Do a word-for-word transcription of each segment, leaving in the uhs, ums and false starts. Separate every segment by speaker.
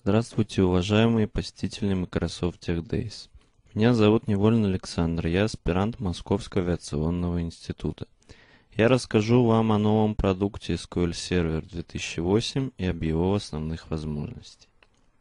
Speaker 1: Здравствуйте, уважаемые посетители Microsoft Tech Days. Меня зовут Невольный Александр, я аспирант Московского авиационного института. Я расскажу вам о новом продукте эс ку эль Server две тысячи восемь и об его основных возможностях.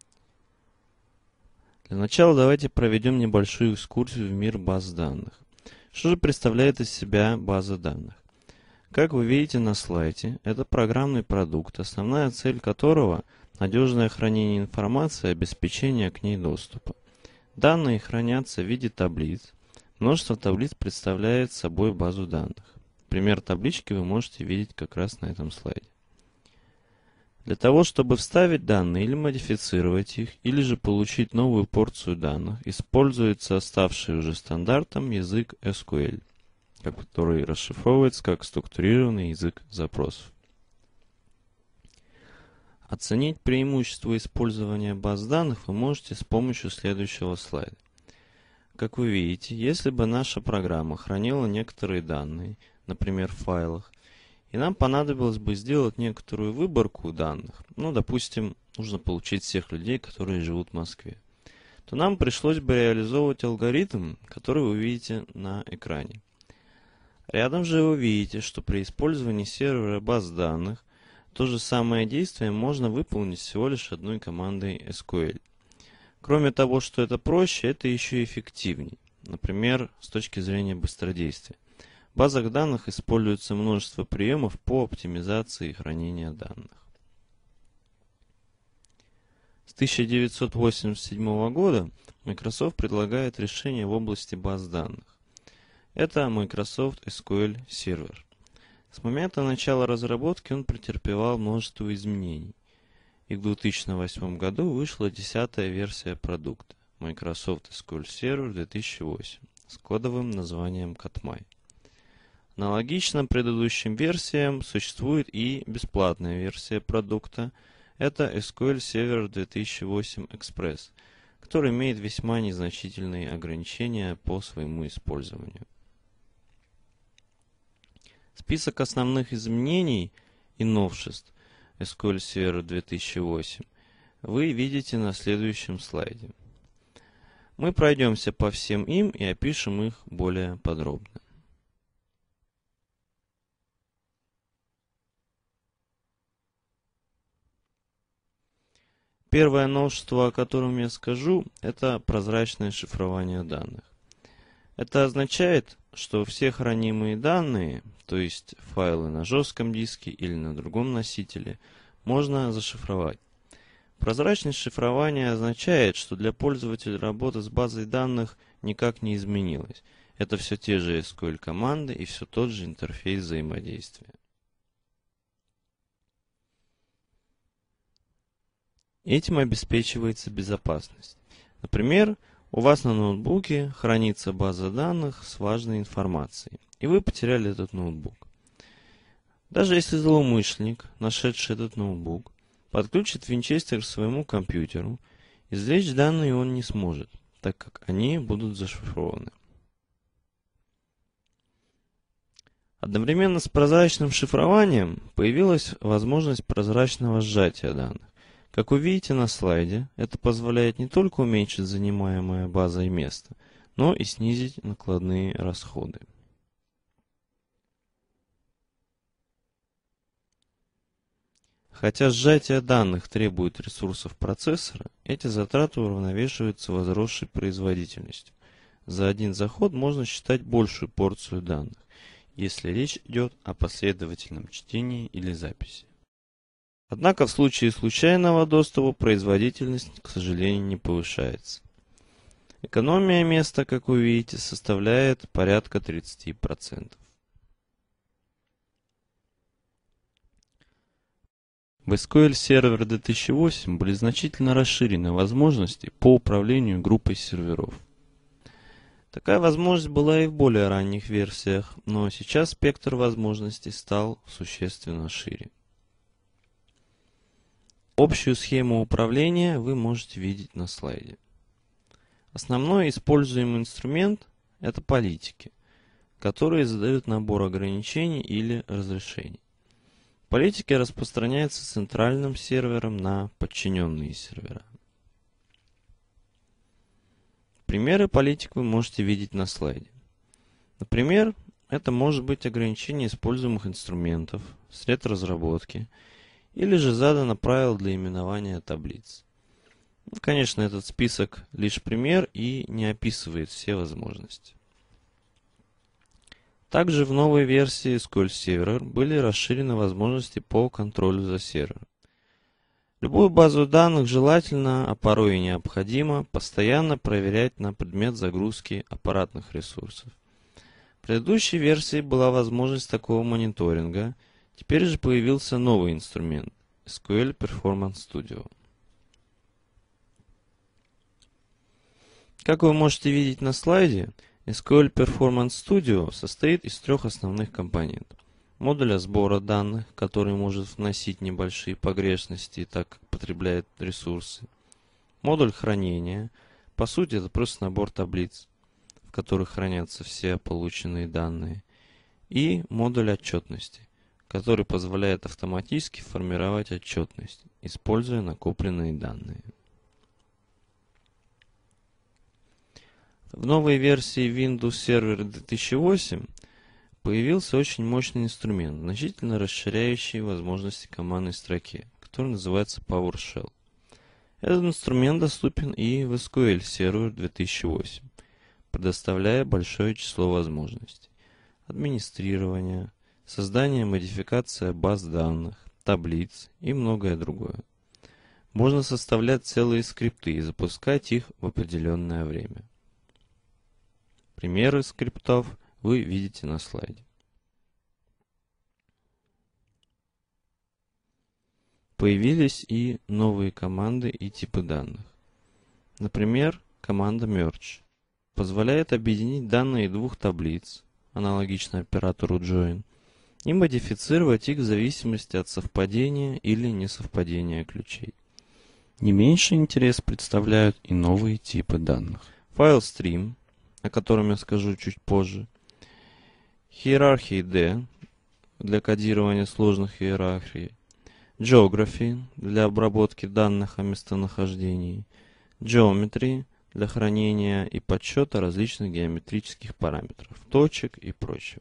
Speaker 1: Для начала давайте проведем небольшую экскурсию в мир баз данных. Что же представляет из себя база данных? Как вы видите на слайде, это программный продукт, основная цель которого – надежное хранение информации и обеспечение к ней доступа. Данные хранятся в виде таблиц. Множество таблиц представляет собой базу данных. Пример таблички вы можете видеть как раз на этом слайде. Для того, чтобы вставить данные или модифицировать их, или же получить новую порцию данных, используется оставший уже стандартом язык эс ку эль, который расшифровывается как структурированный язык запросов. Оценить преимущество использования баз данных вы можете с помощью следующего слайда. Как вы видите, если бы наша программа хранила некоторые данные, например, в файлах, и нам понадобилось бы сделать некоторую выборку данных, ну, допустим, нужно получить всех людей, которые живут в Москве, то нам пришлось бы реализовывать алгоритм, который вы видите на экране. Рядом же вы видите, что при использовании сервера баз данных то же самое действие можно выполнить всего лишь одной командой эс ку эль. Кроме того, что это проще, это еще и эффективнее. Например, с точки зрения быстродействия. В базах данных используется множество приемов по оптимизации хранения данных. С тысяча девятьсот восемьдесят седьмого года Microsoft предлагает решение в области баз данных. Это Microsoft эс ку эль Server. С момента начала разработки он претерпевал множество изменений, и в две тысячи восьмом году вышла десятая версия продукта Microsoft эс ку эль Server две тысячи восемь с кодовым названием Katmai. Аналогично предыдущим версиям существует и бесплатная версия продукта, это эс ку эль Server две тысячи восемь Express, который имеет весьма незначительные ограничения по своему использованию. Список основных изменений и новшеств эс ку эль Server две тысячи восемь вы видите на следующем слайде. Мы пройдемся по всем им и опишем их более подробно. Первое новшество, о котором я скажу, это прозрачное шифрование данных. Это означает, что все хранимые данные, то есть файлы на жестком диске или на другом носителе, можно зашифровать. Прозрачность шифрования означает, что для пользователя работа с базой данных никак не изменилась. Это все те же эс ку эль команды и все тот же интерфейс взаимодействия. Этим обеспечивается безопасность. Например, у вас на ноутбуке хранится база данных с важной информацией, и вы потеряли этот ноутбук. Даже если злоумышленник, нашедший этот ноутбук, подключит винчестер к своему компьютеру, извлечь данные он не сможет, так как они будут зашифрованы. Одновременно с прозрачным шифрованием появилась возможность прозрачного сжатия данных. Как вы видите на слайде, это позволяет не только уменьшить занимаемое базой место, но и снизить накладные расходы. Хотя сжатие данных требует ресурсов процессора, эти затраты уравновешиваются возросшей производительностью. За один заход можно считать большую порцию данных, если речь идет о последовательном чтении или записи. Однако в случае случайного доступа производительность, к сожалению, не повышается. Экономия места, как вы видите, составляет порядка тридцати процентов. В эс ку эль Server две тысячи восемь были значительно расширены возможности по управлению группой серверов. Такая возможность была и в более ранних версиях, но сейчас спектр возможностей стал существенно шире. Общую схему управления вы можете видеть на слайде. Основной используемый инструмент – это политики, которые задают набор ограничений или разрешений. Политики распространяются центральным сервером на подчиненные сервера. Примеры политик вы можете видеть на слайде. Например, это может быть ограничение используемых инструментов, сред разработки, или же задано правило для именования таблиц. Конечно, этот список лишь пример и не описывает все возможности. Также в новой версии эс ку эль Server были расширены возможности по контролю за сервером. Любую базу данных желательно, а порой и необходимо, постоянно проверять на предмет загрузки аппаратных ресурсов. В предыдущей версии была возможность такого мониторинга, теперь же появился новый инструмент – эс ку эль Performance Studio. Как вы можете видеть на слайде, эс ку эль Performance Studio состоит из трех основных компонентов. Модуля сбора данных, который может вносить небольшие погрешности, так как потребляет ресурсы. Модуль хранения, по сути это просто набор таблиц, в которых хранятся все полученные данные. И модуль отчетности, который позволяет автоматически формировать отчетность, используя накопленные данные. В новой версии Windows Server две тысячи восемь появился очень мощный инструмент, значительно расширяющий возможности командной строки, который называется PowerShell. Этот инструмент доступен и в эс ку эль Server две тысячи восемь, предоставляя большое число возможностей: администрирование, создание и модификация баз данных, таблиц и многое другое. Можно составлять целые скрипты и запускать их в определенное время. Примеры скриптов вы видите на слайде. Появились и новые команды и типы данных. Например, команда Merge позволяет объединить данные двух таблиц, аналогично оператору Join, и модифицировать их в зависимости от совпадения или несовпадения ключей. Не меньший интерес представляют и новые типы данных. FileStream, о котором я скажу чуть позже, Hierarchy D для кодирования сложных иерархий, Geography для обработки данных о местонахождении, Geometry для хранения и подсчета различных геометрических параметров, точек и прочего.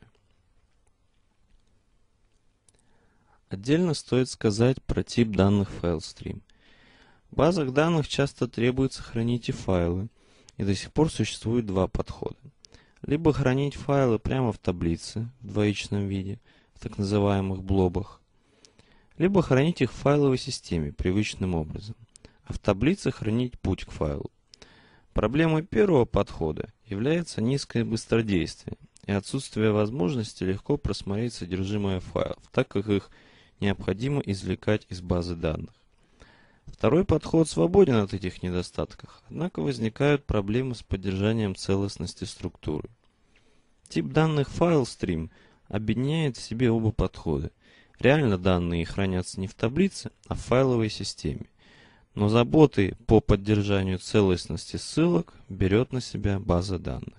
Speaker 1: Отдельно стоит сказать про тип данных FileStream. В базах данных часто требуется хранить и файлы, и до сих пор существует два подхода. Либо хранить файлы прямо в таблице в двоичном виде, в так называемых блобах, либо хранить их в файловой системе привычным образом, а в таблице хранить путь к файлу. Проблемой первого подхода является низкое быстродействие и отсутствие возможности легко просмотреть содержимое файлов, так как их необходимо извлекать из базы данных. Второй подход свободен от этих недостатков, однако возникают проблемы с поддержанием целостности структуры. Тип данных FileStream объединяет в себе оба подхода. Реально данные хранятся не в таблице, а в файловой системе. Но заботы по поддержанию целостности ссылок берет на себя база данных.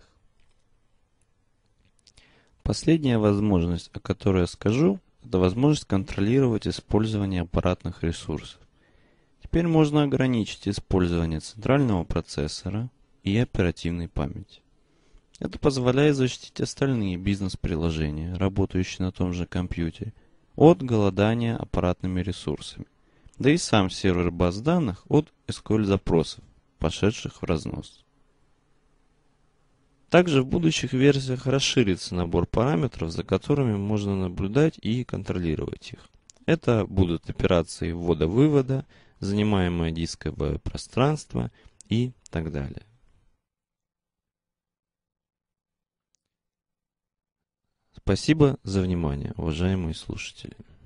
Speaker 1: Последняя возможность, о которой я скажу, это возможность контролировать использование аппаратных ресурсов. Теперь можно ограничить использование центрального процессора и оперативной памяти. Это позволяет защитить остальные бизнес-приложения, работающие на том же компьютере, от голодания аппаратными ресурсами, да и сам сервер баз данных от эс ку эль-запросов, пошедших в разнос. Также в будущих версиях расширится набор параметров, за которыми можно наблюдать и контролировать их. Это будут операции ввода-вывода, занимаемое дисковое пространство и так далее. Спасибо за внимание, уважаемые слушатели.